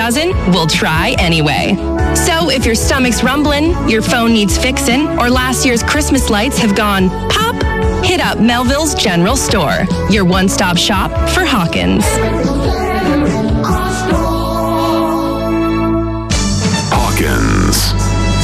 doesn't, we'll try anyway. So if your stomach's rumbling, your phone needs fixing, or last year's Christmas lights have gone pop, hit up Melville's General Store, your one-stop shop for Hawkins. Hawkins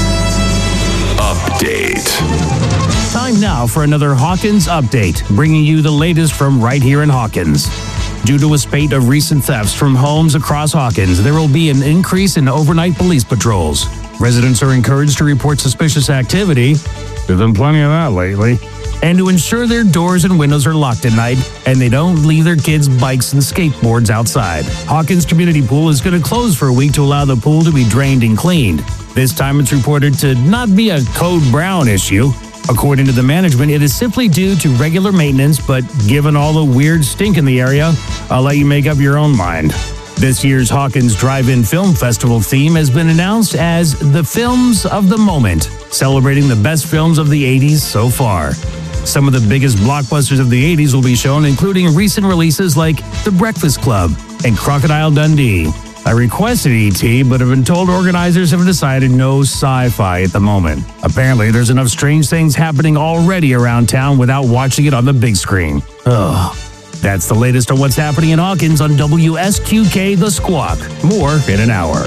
Update. Time now for another Hawkins Update, bringing you the latest from right here in Hawkins. Due to a spate of recent thefts from homes across Hawkins, there will be an increase in overnight police patrols. Residents are encouraged to report suspicious activity. There's been plenty of that lately. And to ensure their doors and windows are locked at night and they don't leave their kids' bikes and skateboards outside. Hawkins Community Pool is going to close for a week to allow the pool to be drained and cleaned. This time it's reported to not be a Code Brown issue. According to the management, it is simply due to regular maintenance, but given all the weird stink in the area, I'll let you make up your own mind. This year's Hawkins Drive-In Film Festival theme has been announced as The Films of the Moment, celebrating the best films of the 80s so far. Some of the biggest blockbusters of the 80s will be shown, including recent releases like The Breakfast Club and Crocodile Dundee. I requested E.T., but have been told organizers have decided no sci-fi at the moment. Apparently, there's enough strange things happening already around town without watching it on the big screen. Ugh. That's the latest on what's happening in Hawkins on WSQK The Squawk. More in an hour.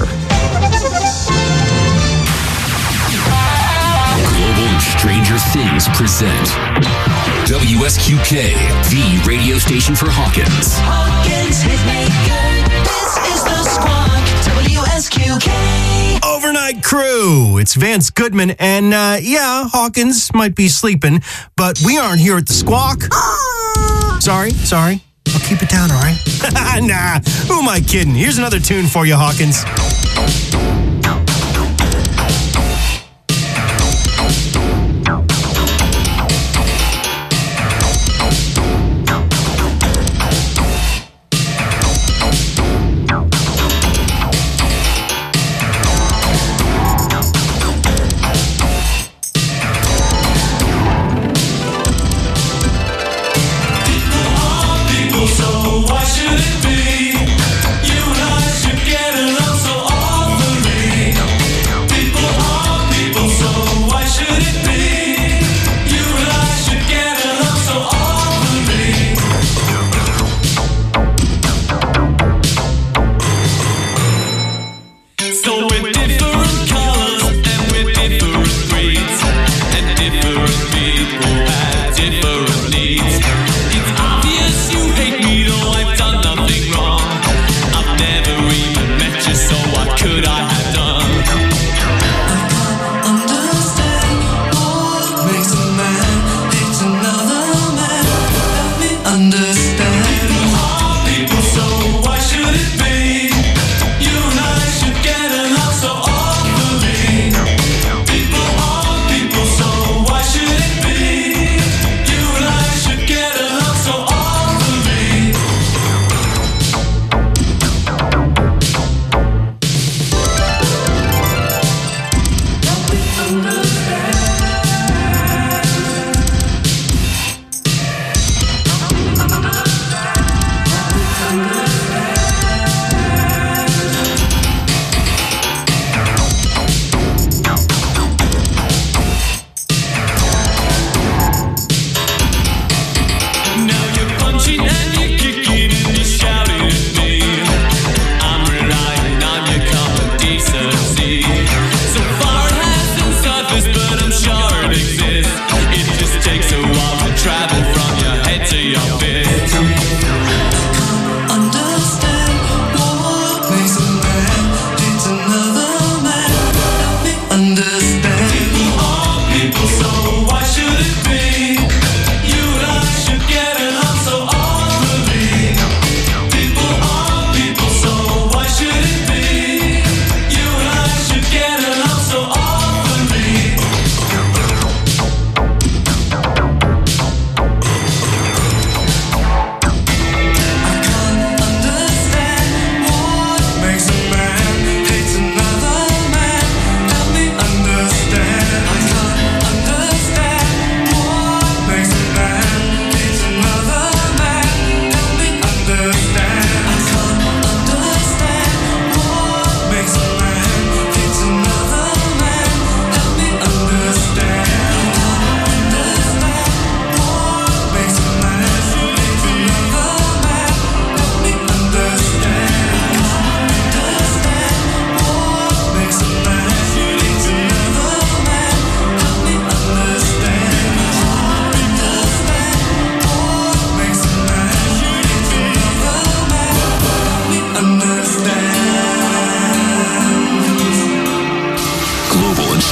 Global and Stranger Things present WSQK, the radio station for Hawkins. Hawkins Hitmaker, this is The Squawk, WSQK. Overnight Crew. It's Vance Goodman, and yeah, Hawkins might be sleeping, but we aren't here at The Squawk. Sorry. I'll keep it down, all right? Nah, who am I kidding? Here's another tune for you, Hawkins.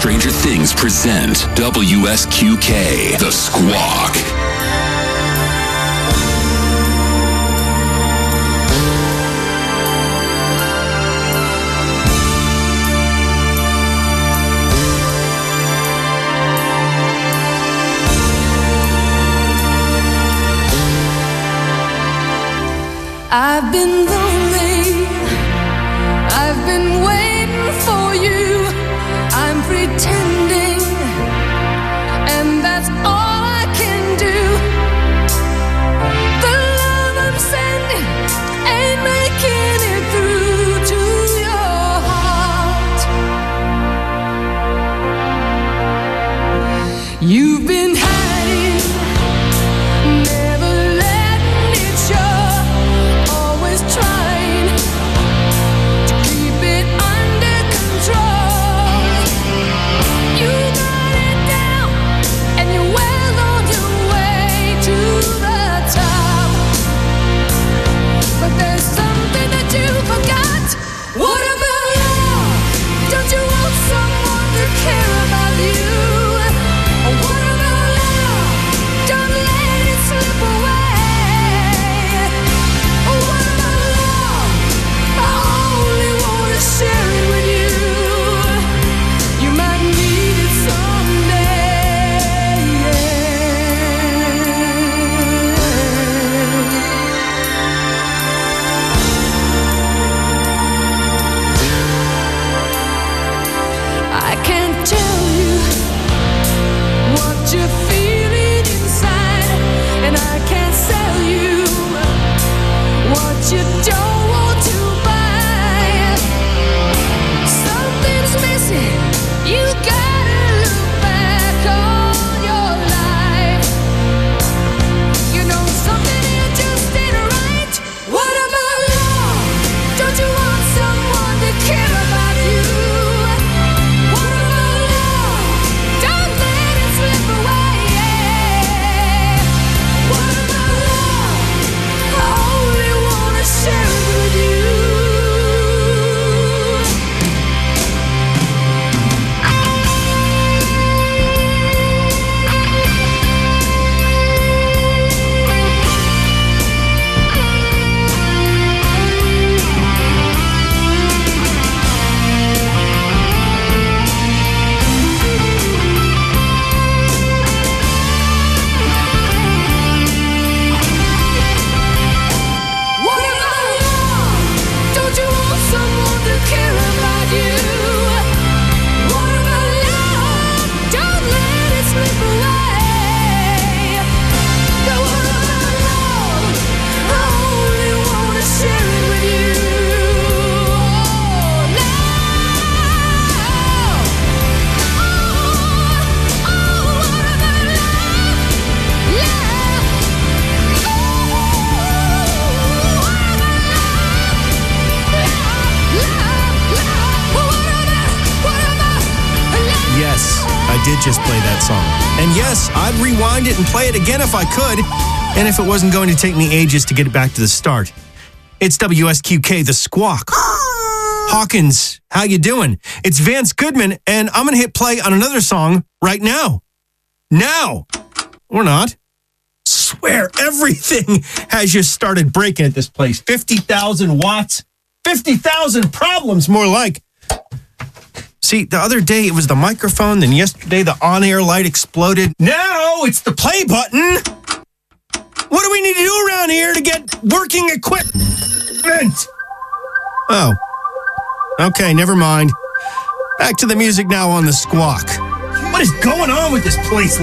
Stranger Things present WSQK, The Squawk. I've been lonely, I've been waiting for you, I'm pretending, and that's all I can do. The love I'm sending ain't making it through to your heart. You've been hiding, never letting it show. Trying to keep it under control. You got it down, and you're well on your way to the top. But there's something that you forgot. What about love? Don't you want someone to care about you? Or what about love? Don't let it slip away. Share it with you. You might need it someday. I can't tell you what you're feeling inside, and I can't sell you what you don't want to buy. You gotta look back on your life. You know something here just ain't right. What about love? Don't you want someone to care about you? What about love? Don't let it slip away. What about love? I only wanna share it with you. Did just play that song. And yes, I'd rewind it and play it again if I could, and if it wasn't going to take me ages to get it back to the start. It's WSQK, The Squawk. Hawkins, how you doing? It's Vance Goodman, and I'm going to hit play on another song right now. Now! Or not. Swear everything has just started breaking at this place. 50,000 watts. 50,000 problems, more like. See, the other day it was the microphone, then yesterday the on-air light exploded. Now it's the play button. What do we need to do around here to get working equipment? Oh. Okay, never mind. Back to the music now on The Squawk. What is going on with this place?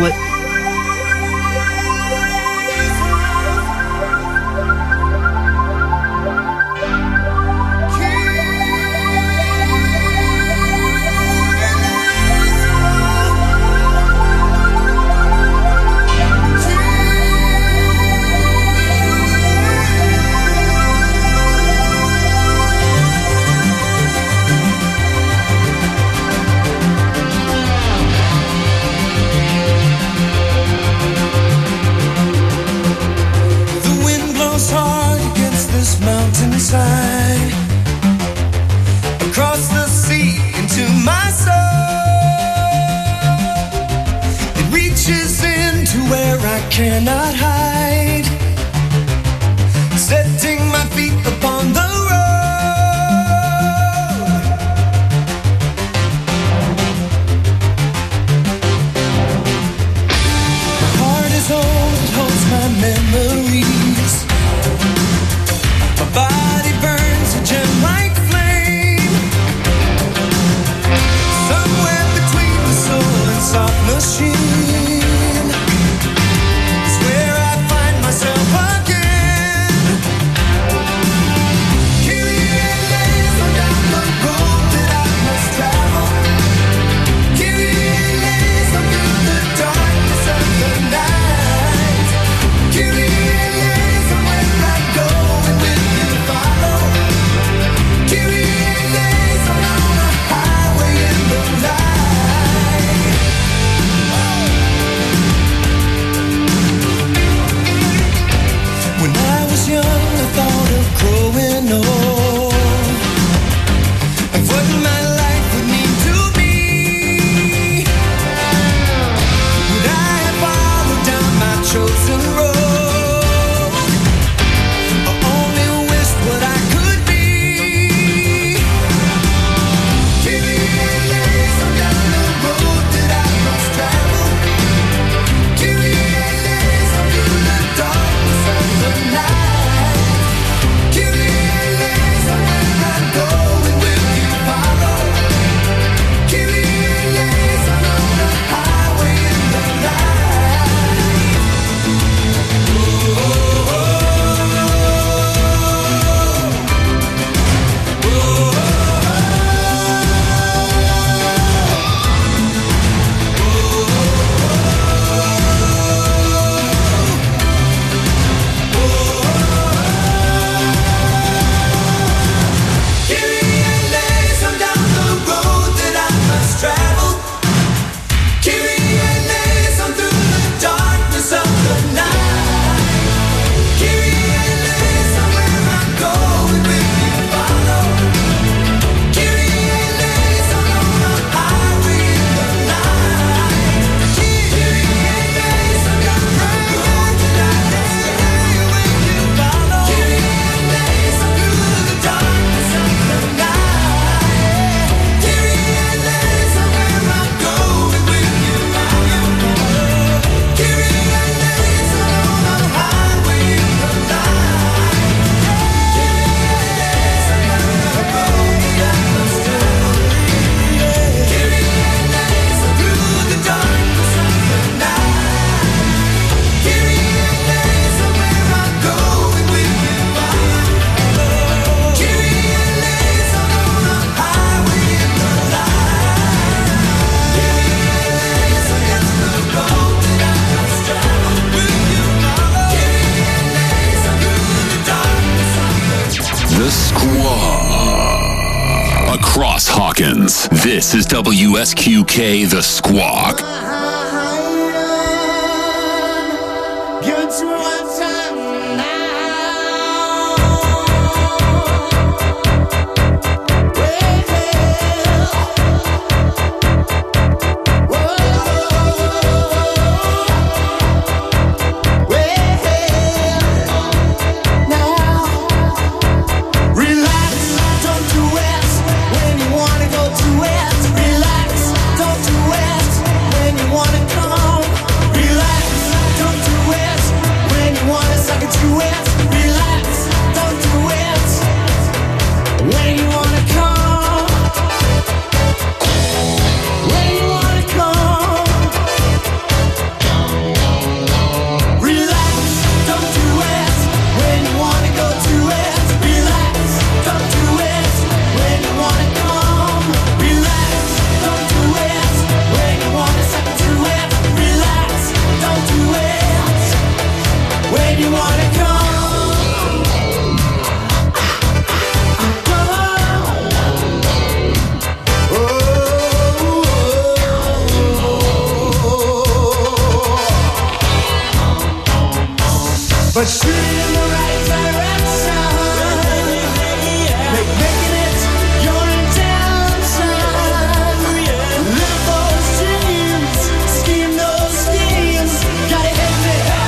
cannot hide. Setting my feet upon the road. My heart is old, it holds my memories. My body burns a gem like flame. Somewhere between the soul and soft machine is where I find myself again. Kyrie eleison down the road that I must travel. Kyrie eleison through the darkness of the night. Kyrie eleison where I go and will you follow. Kyrie eleison on a highway in the night. When I was young, I thought of growing old and what my life would mean to me. Would I have followed down my chosen road, or only wished what I could be? Kyrie eleison down the road that I must travel. Kyrie eleison through the darkness of the night. Kyrie eleison where I go and will you follow. Kyrie eleison on the highway in the night. Kyrie eleison down the road that I must travel. Kyrie eleison through the darkness of the night. Kyrie eleison where I go and will you follow. Kyrie eleison on the highway in the night. Kyrie eleison down the road that I must travel. Will you follow. Kyrie eleison through the darkness of the night. Kyrie eleison where I go and will you follow. Kyrie eleison on the highway in the night. Kyrie eleison down the road that I must travel. Kyrie eleison through the darkness of the night. Kyrie eleison where I go and will you follow. Kyrie eleison on the highway in the night. Kyrie eleison down the road that I must travel. Will you follow. Kyrie eleison through the darkness of The Squawk. Across Hawkins, this is WSQK The Squawk. Give it to me one time Relax, don't do it when you wanna go to it. Relax, don't do it when you wanna come. Relax, don't do it when you wanna suck it to it. Relax, don't do it when you wanna come. When you wanna come. Relax, don't do it when you wanna go to it. Relax, don't do it when you wanna come. Relax, don't do it when you wanna suck it to it. Relax, don't do it when you wanna come. But shoot in the right direction. Making it your intention. Live those dreams, scheme those schemes. Gotta hit the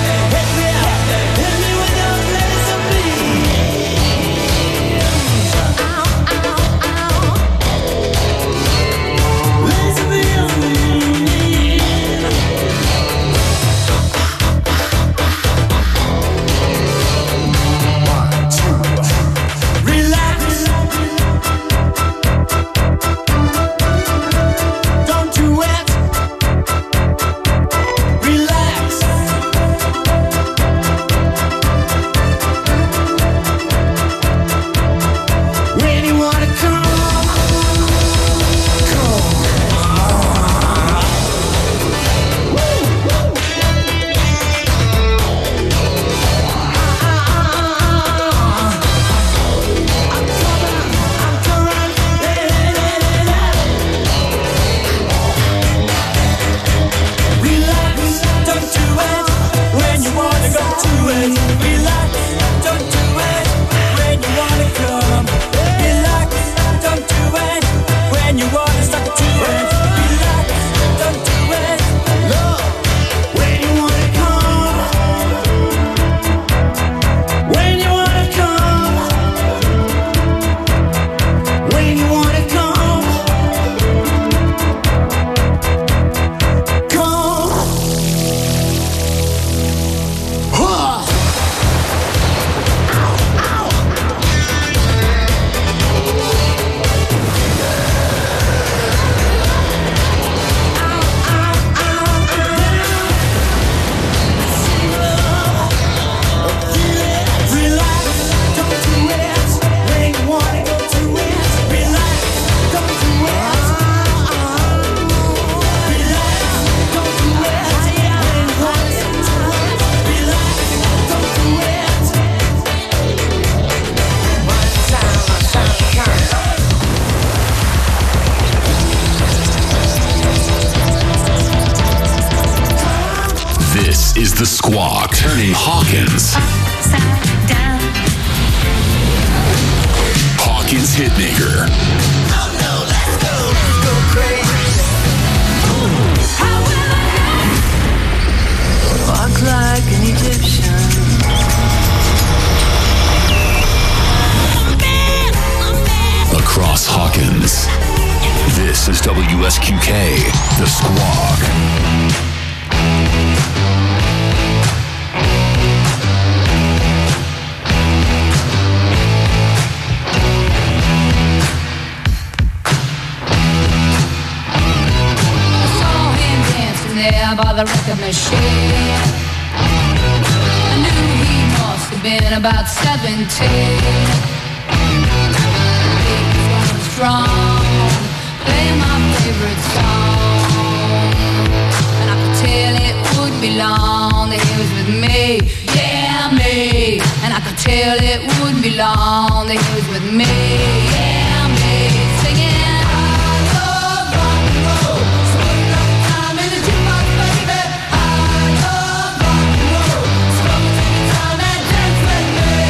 The Squawk, turning Hawkins. Upside down. Hawkins Hitmaker. Walk like an Egyptian. Across Hawkins. This is WSQK, The Squawk. Saw him dancing there by the record machine. I knew he must have been about 17. Strong, play my favorite song, and I could tell it would be long that he was with me, yeah me, and I could tell it would be long that he was with me, yeah me, singing I love rock and roll, so put enough time in the jukebox, baby. I love rock and roll, so come and take your time and dance with me.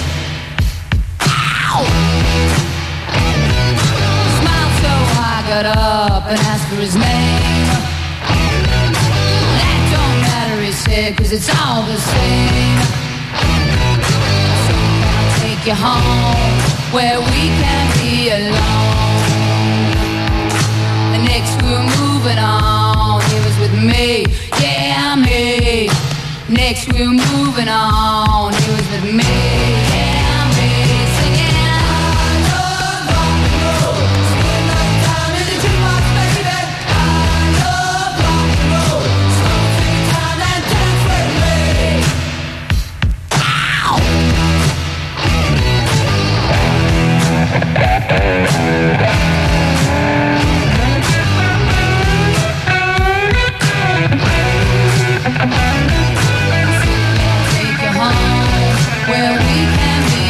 Got up and asked for his name. That don't matter, he said, 'cause it's all the same. So can I take you home where we can be alone? The next we were moving on, he was with me, yeah me. Next we were moving on, he was with me, yeah me. Singing I love rock and roll. Take you home where we can be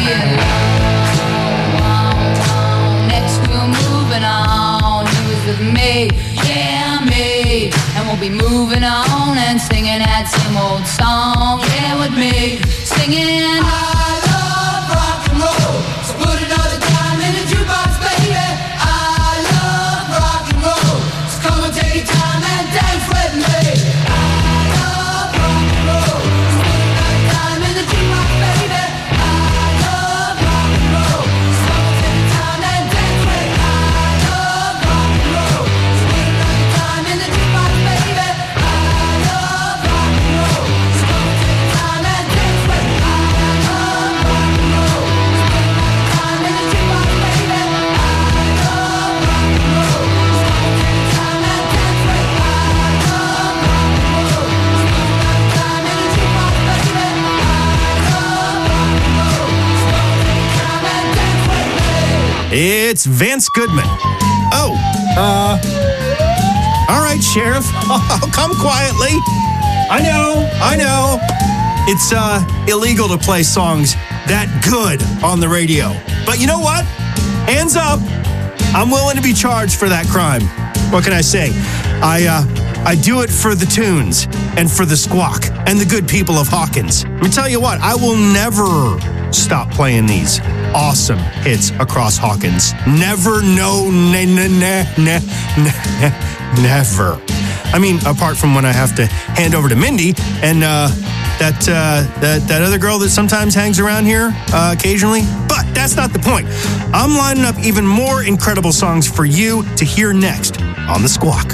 alone. Next we're moving on. He was with me, yeah me, and we'll be moving on and singing that same old song, yeah with me, singing I love rock and roll. So put another time in the jukebox, baby. I love rock and roll. So come and take your time and dance with me. I love rock and roll. So put another time in the jukebox, baby. I love rock and roll. So come and take your time and dance with me. I love rock and roll. So put another time in the jukebox, baby. I love rock and roll. So come and take your time and dance with me. I love rock and roll. So put another time in the jukebox, baby. I love rock and roll. So come and take your time and dance with me. I love rock and roll. So put another time in the jukebox, baby. I love rock and roll. So come and take your time and dance with me. It's Vance Goodman. Oh, all right, Sheriff. I'll come quietly. I know. It's illegal to play songs that good on the radio. But you know what? Hands up. I'm willing to be charged for that crime. What can I say? I do it for the tunes and for the Squawk and the good people of Hawkins. Let me tell you what, I will never stop playing these awesome hits across Hawkins. Never, never. I mean, apart from when I have to hand over to Mindy and that other girl that sometimes hangs around here occasionally. But that's not the point. I'm lining up even more incredible songs for you to hear next on The Squawk.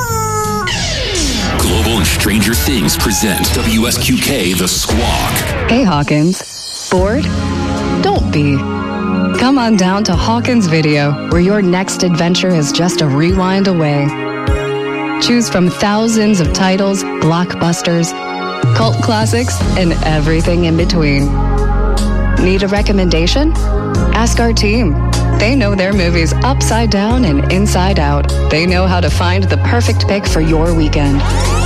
Global and Stranger Things present WSQK The Squawk. Hey Hawkins, bored? Don't be. Come on down to Hawkins Video, where your next adventure is just a rewind away. Choose from thousands of titles, blockbusters, cult classics, and everything in between. Need a recommendation? Ask our team. They know their movies upside down and inside out. They know how to find the perfect pick for your weekend.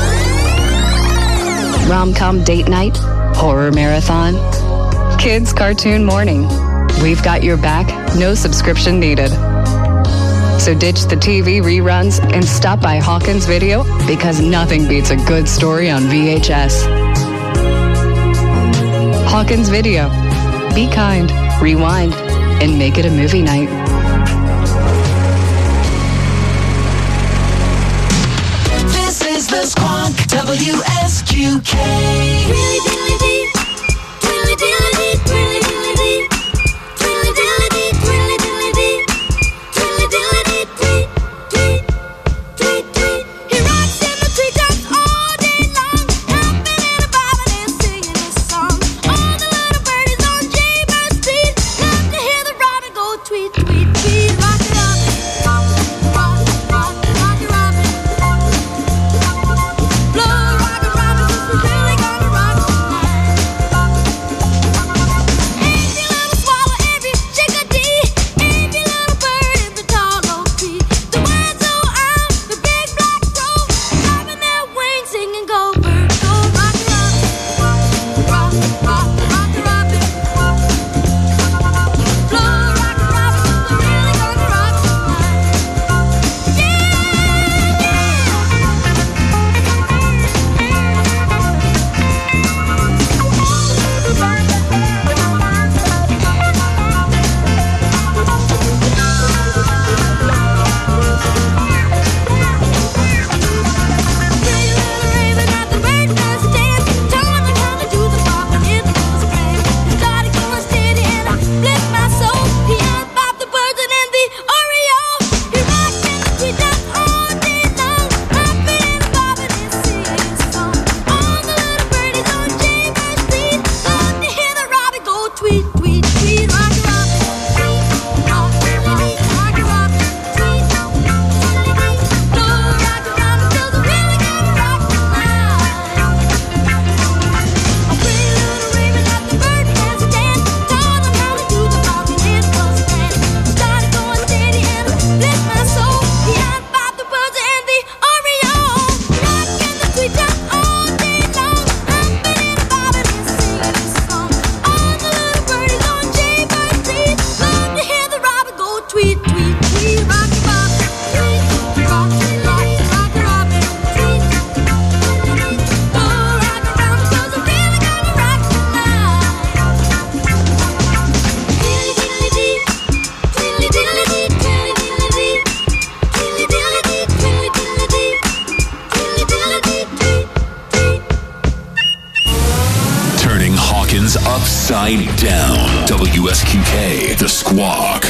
Rom-com date night, horror marathon, kids cartoon morning. We've got your back, no subscription needed. So ditch the TV reruns and stop by Hawkins Video, because nothing beats a good story on VHS. Hawkins Video. Be kind, rewind, and make it a movie night. This is the Squawk, WSQK. Really diddly dee, diddly diddly dee, diddly diddly dee, diddly diddly dee, diddly diddly dee, diddly diddly dee, dee, dee, dee, dee. He rocks in the treetops all day long, hopping and bobbing and singing his song. All the little birdies on Jaybird Street love to hear the robin go tweet, tweet, tweet. Rock it up, rock, rock, rock, rock it, robin. Blow, rock it, robin, 'cause we're really gonna rock tonight. Every little swallow, every chickadee, every little bird in the tall oak tree. The ones who own the big black crow, flapping their wings, singing, go bird, go. Rock it up, rock, rock, rock it, robin. Blow, rock it, robin, 'cause we're really gonna rock tonight. Pretty little raven at the bird nest stand, telling them how to do the bop and it was grand. Started going steady and I bless my soul. He unbopped the birds and then the Oreo. He rocked in the treetops all day long, hopping and bobbing and singing his song. All the little birdies on Jaybird Street love to hear the robin go tweet, tweet, tweet. Rock it, robin, tweet, rock, diddly-dee, rock it, robin, tweet, diddly-dee. Blow, rock it, robin, 'cause we're really gonna rock tonight. A pretty little raven at the bird nest stand, taught them how to do the bop and it was grand. Started going steady and I bless my soul. He unbopped the birds and the Oreo. Rocked in the treetops all day long, hopping and bobbing and singing his song. All the little birdies on Jaybird Street love to hear the robin go tweet, tweet, tweet. Rock it, robin, tweet, rock, rock, rock it, robin, tweet, diddly-dee. Blow, rock it, robin, 'cause we're really gonna rock tonight. Diddly-diddly-dee, diddly-diddly-dee, diddly-diddly-dee, diddly-diddly-dee, diddly-diddly-dee, diddly-diddly-dee, dee, dee. Turning Hawkins upside down. WSQK, The Squawk.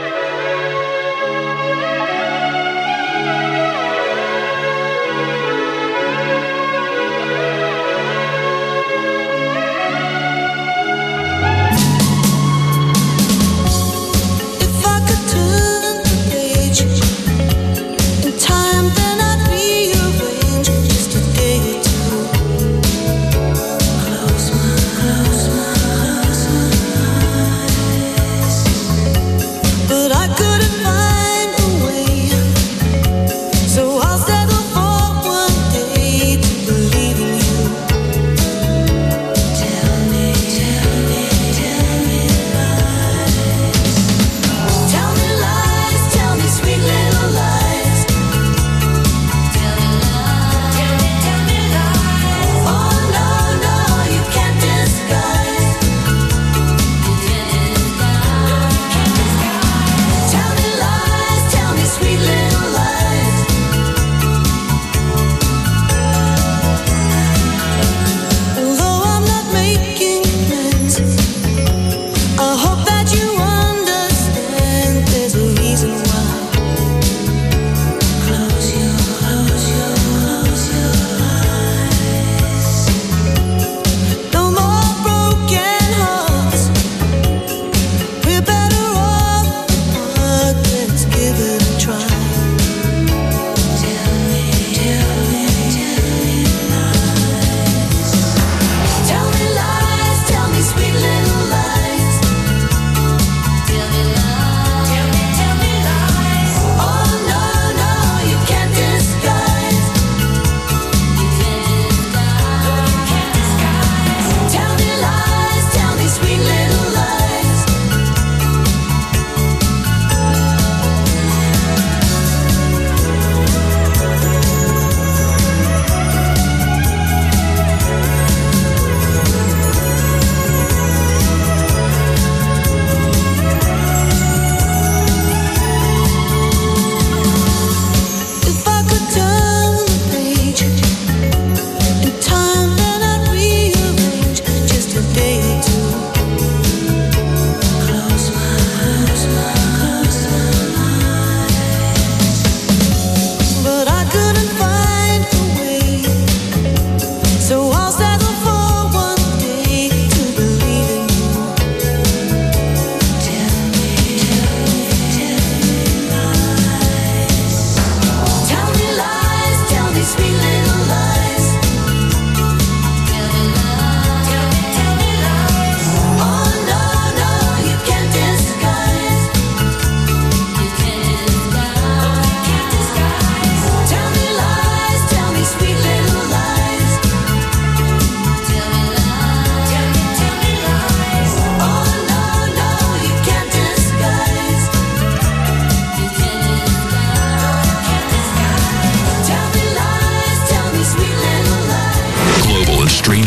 If I could turn the page in time, then I'd rearrange just a day or two. Close my eyes.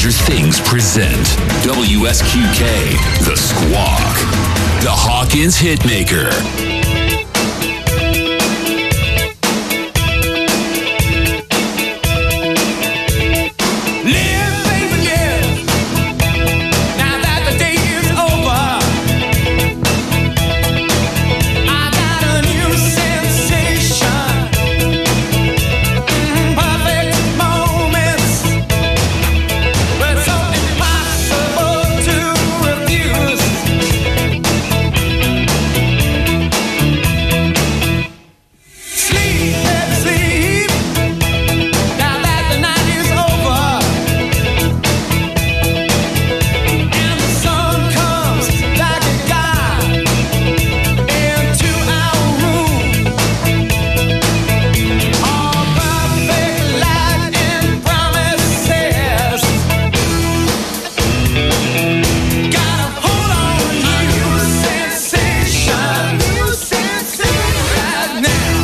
Stranger Things present WSQK, The Squawk, the Hawkins Hitmaker. Live, baby, live. Now that the day is over, I got a new sensation. Perfect moments, but so impossible to refuse. Sleep, baby, sleep. Now that the night is over. And the sun comes like a god into our room. All perfect light and promises. Gotta hold on to your sensation. Right now.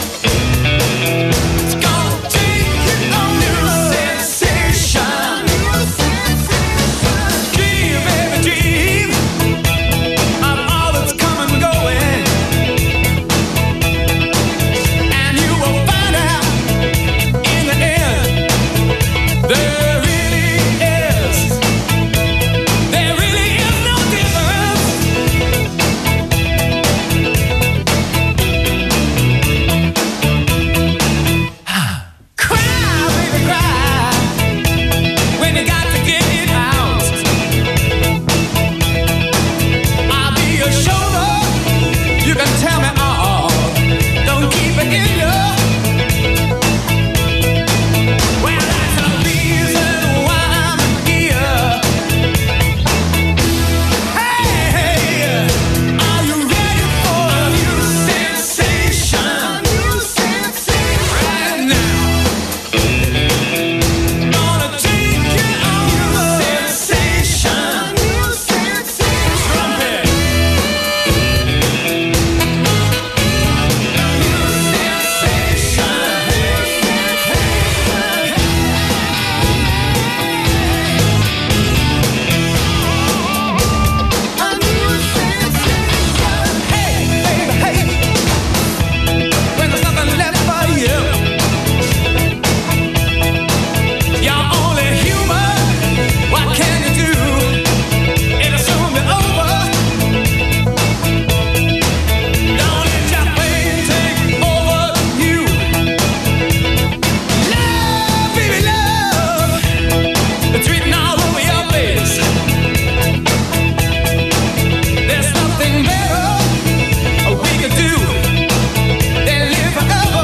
It's gonna take you on your sensation. Dream, baby, dream of all that's coming and going, and you will find out in the end there really is no difference. Cry, baby, cry when you got to get it out. I'll be your shoulder. You can tell me all. Don't keep it in you. Well, that's the reason why I'm here. Hey, are you ready for a new sensation? Right now. Gonna take you on your sensation. Trumpet. Hey, baby, hey. When there's nothing left for you, you're only human. What can you do? It'll soon be over. Don't let your pain take over you. Love, baby, love. It's written all over your face. There's nothing better we could do than live forever.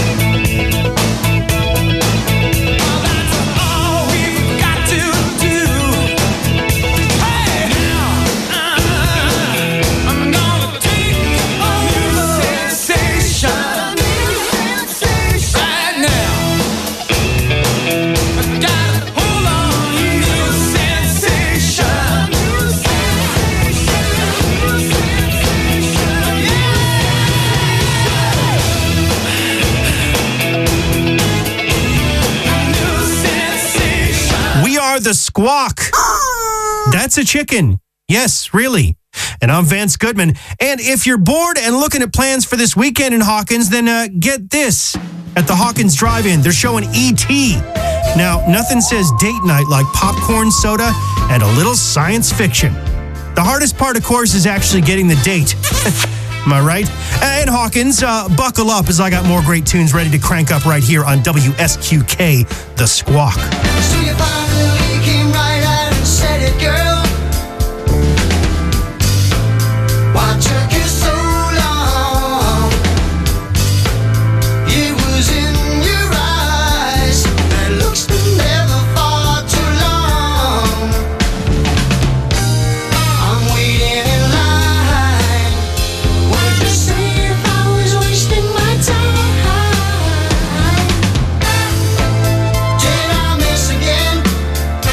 Oh, that's all we've got to do. Hey, now, I'm gonna take you on your sensation. Right now. I gotta hold on to your sensation. New sensation. We are the Squawk. That's a chicken. Yes, really. And I'm Vance Goodman. And if you're bored and looking at plans for this weekend in Hawkins, then get this. At the Hawkins Drive-In, they're showing E.T. Now, nothing says date night like popcorn, soda, and a little science fiction. The hardest part, of course, is actually getting the date. Am I right? And Hawkins, buckle up as I got more great tunes ready to crank up right here on WSQK, The Squawk. So you finally came right out and said it, girl. Why took you so long? It was in your eyes. That looks never far too long. I'm waiting in line. Would you say if I was wasting my time? Did I miss again?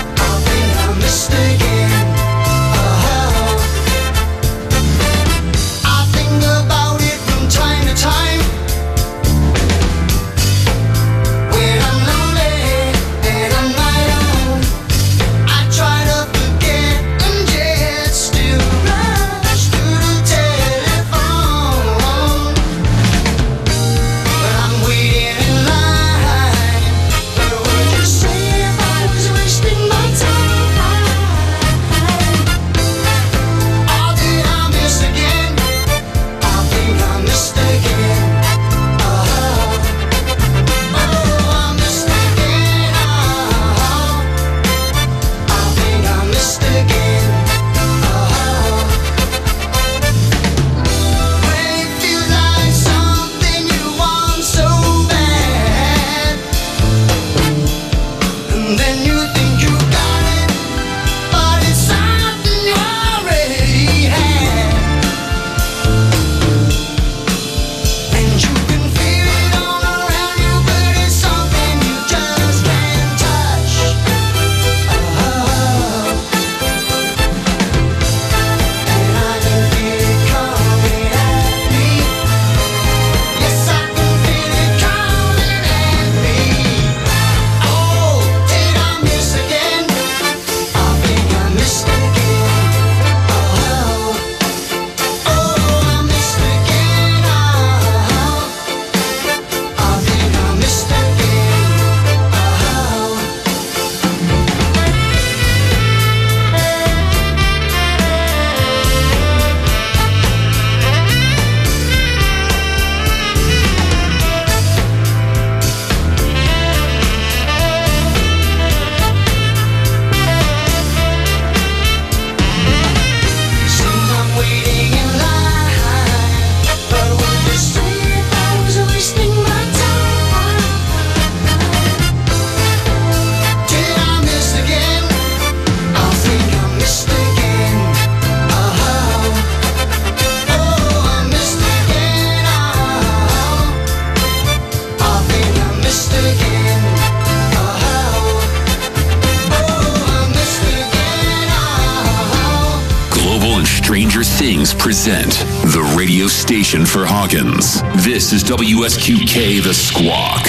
present the radio station for Hawkins. This is WSQK The Squawk.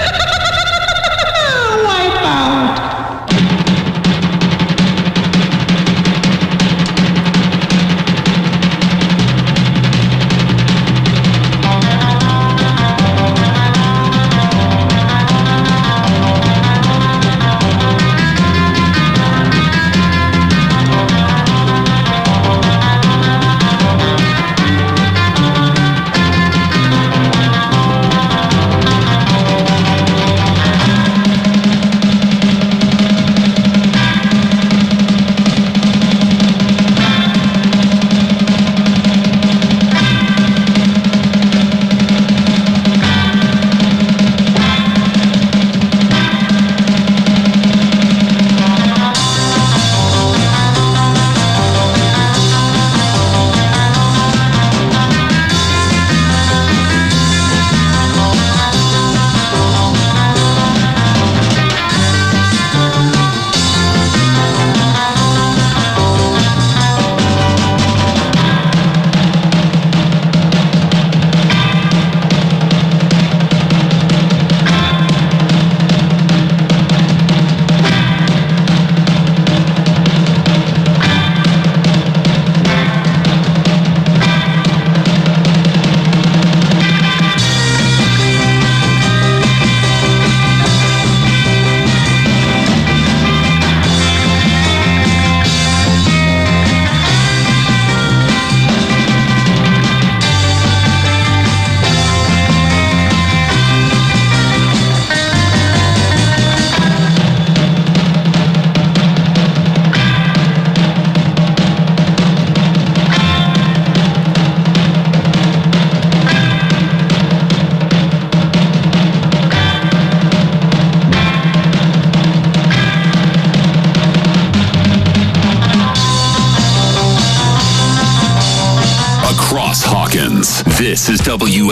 This is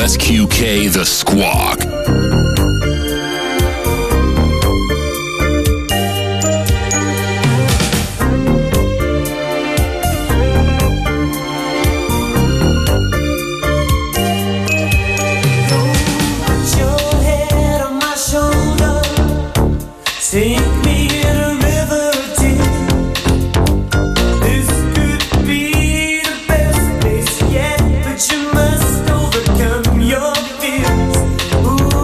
WSQK The Squawk. Put your head on my shoulder, take me in a river of tears. This could be the best place yet, but you must overcome your fears. Ooh,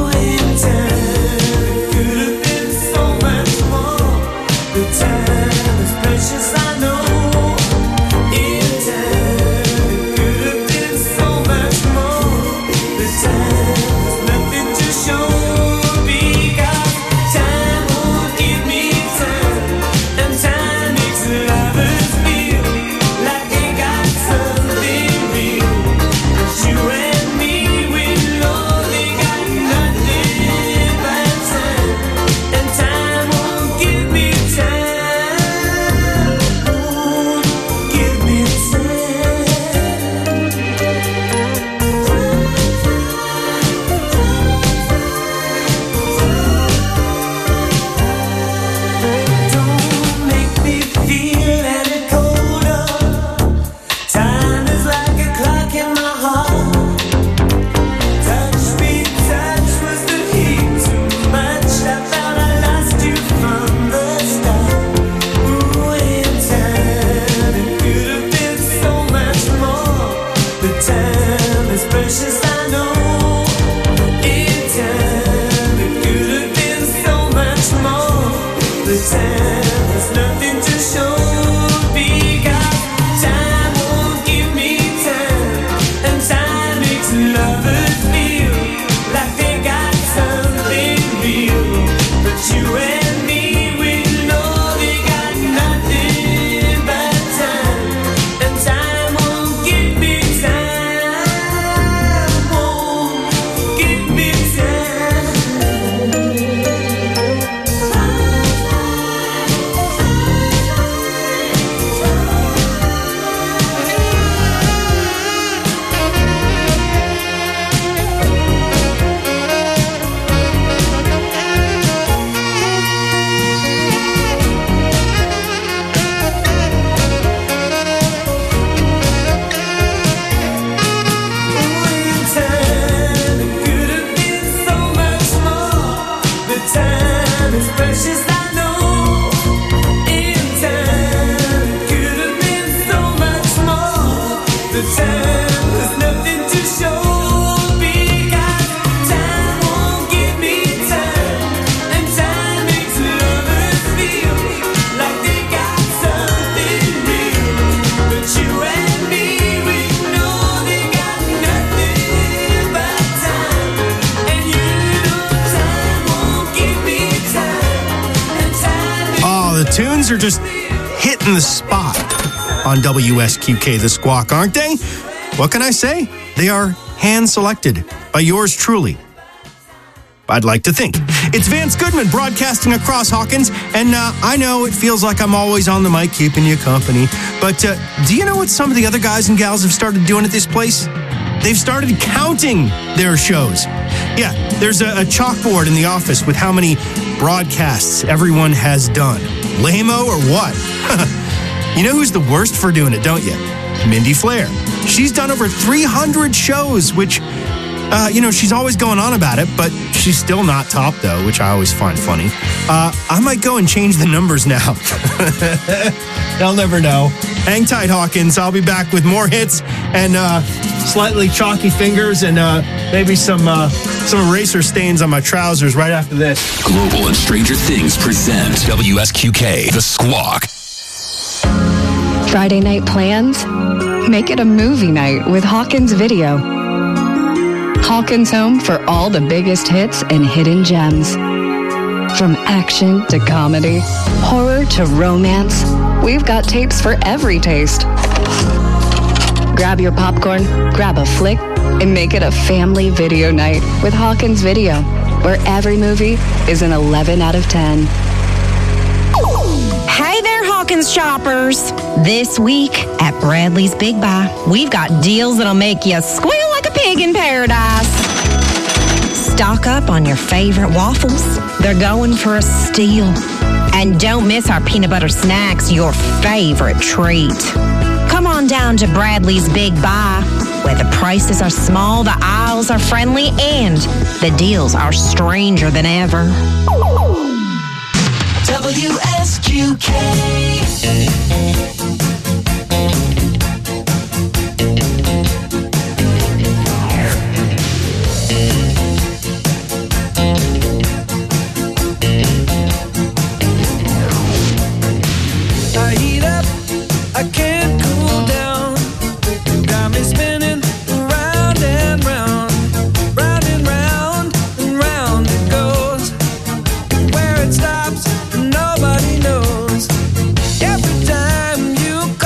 tunes are just hitting the spot on WSQK The Squawk, aren't they? What can I say? They are hand-selected by yours truly. I'd like to think. It's Vance Goodman broadcasting across Hawkins, and I know it feels like I'm always on the mic keeping you company, but do you know what some of the other guys and gals have started doing at this place? They've started counting their shows. Yeah, there's a chalkboard in the office with how many broadcasts everyone has done. Lame-o or what? You know who's the worst for doing it, don't you? Mindy Flair. She's done over 300 shows, which, she's always going on about it, but she's still not top, though, which I always find funny. I might go and change the numbers now. They'll never know. Hang tight, Hawkins. I'll be back with more hits and slightly chalky fingers and maybe some eraser stains on my trousers right after this. Global and Stranger Things present WSQK The Squawk. Friday night plans? Make it a movie night with Hawkins Video. Hawkins' home for all the biggest hits and hidden gems. From action to comedy, horror to romance, we've got tapes for every taste. Grab your popcorn, grab a flick, and make it a family video night with Hawkins Video, where every movie is an 11 out of 10. Hey there, Hawkins shoppers. This week at Bradley's Big Buy, we've got deals that'll make you squeal like a pig in paradise. Stock up on your favorite waffles. They're going for a steal. And don't miss our peanut butter snacks, your favorite treat. Come on down to Bradley's Big Buy, where the prices are small, the aisles are friendly, and the deals are stranger than ever. WSQK. I heat up, I can't cool down. You got me spinning round and round, round and round and round it goes. Where it stops, nobody knows. Every time you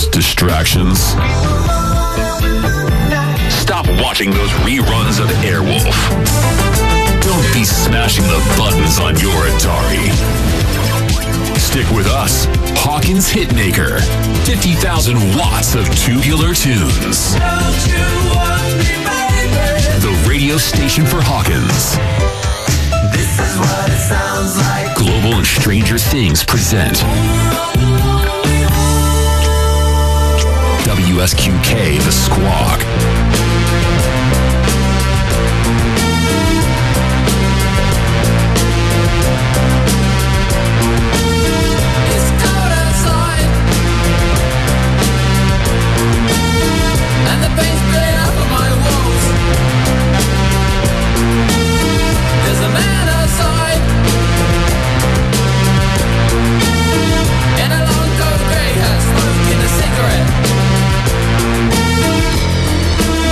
those distractions. Stop watching those reruns of Airwolf. Don't be smashing the buttons on your Atari. Stick with us, Hawkins Hitmaker. 50,000 watts of tubular tunes. The radio station for Hawkins. This is what it sounds like. Global and Stranger Things present WSQK The Squawk. It's cold outside, and the paint's spilling off of my walls. There's a man outside in a long coat grey hat, smoking a cigarette.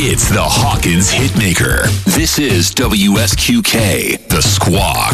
It's the Hawkins Hitmaker. This is WSQK, The Squawk.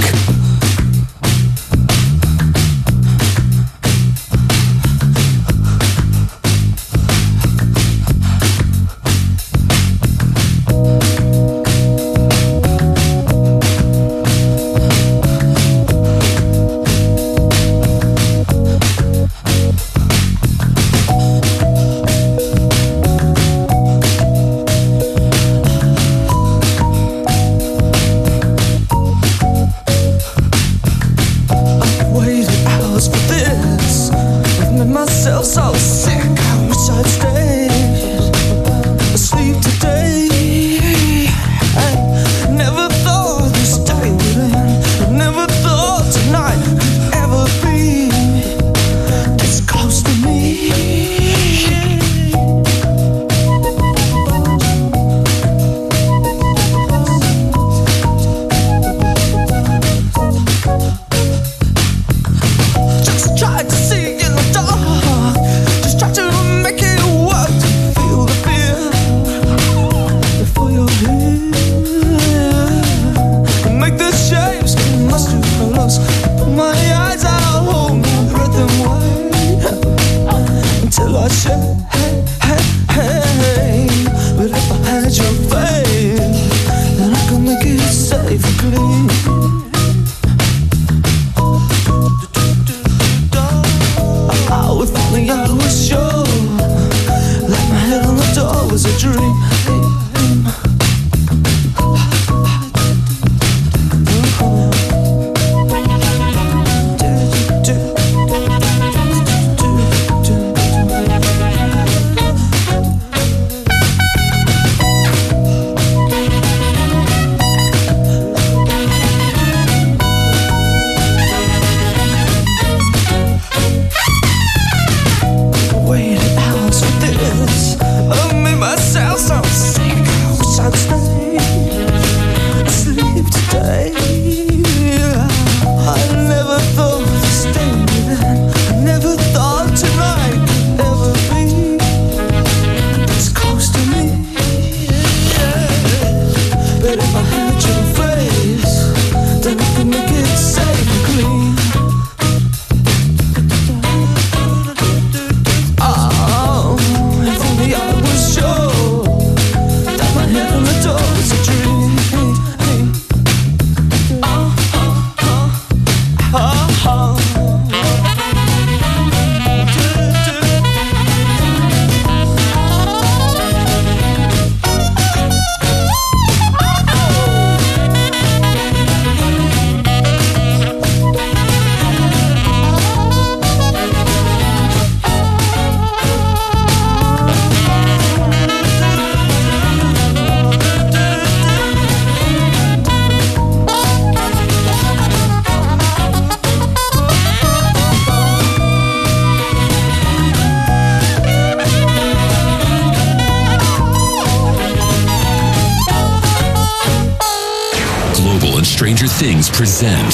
Stranger Things present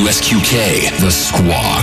WSQK, The Squawk.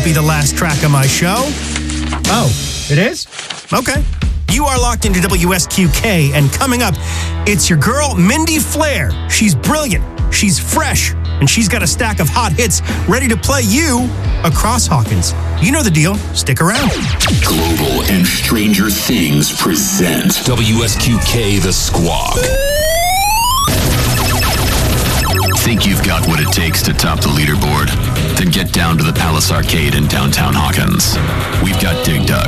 be the last track of my show. Oh, it is? Okay. You are locked into WSQK, and coming up, it's your girl, Mindy Flair. She's brilliant, she's fresh, and she's got a stack of hot hits ready to play you across Hawkins. You know the deal. Stick around. Global and Stranger Things present WSQK The Squawk. Think you've got what it takes to top the leaderboard? Then get down to the Palace Arcade in downtown Hawkins. We've got Dig Dug,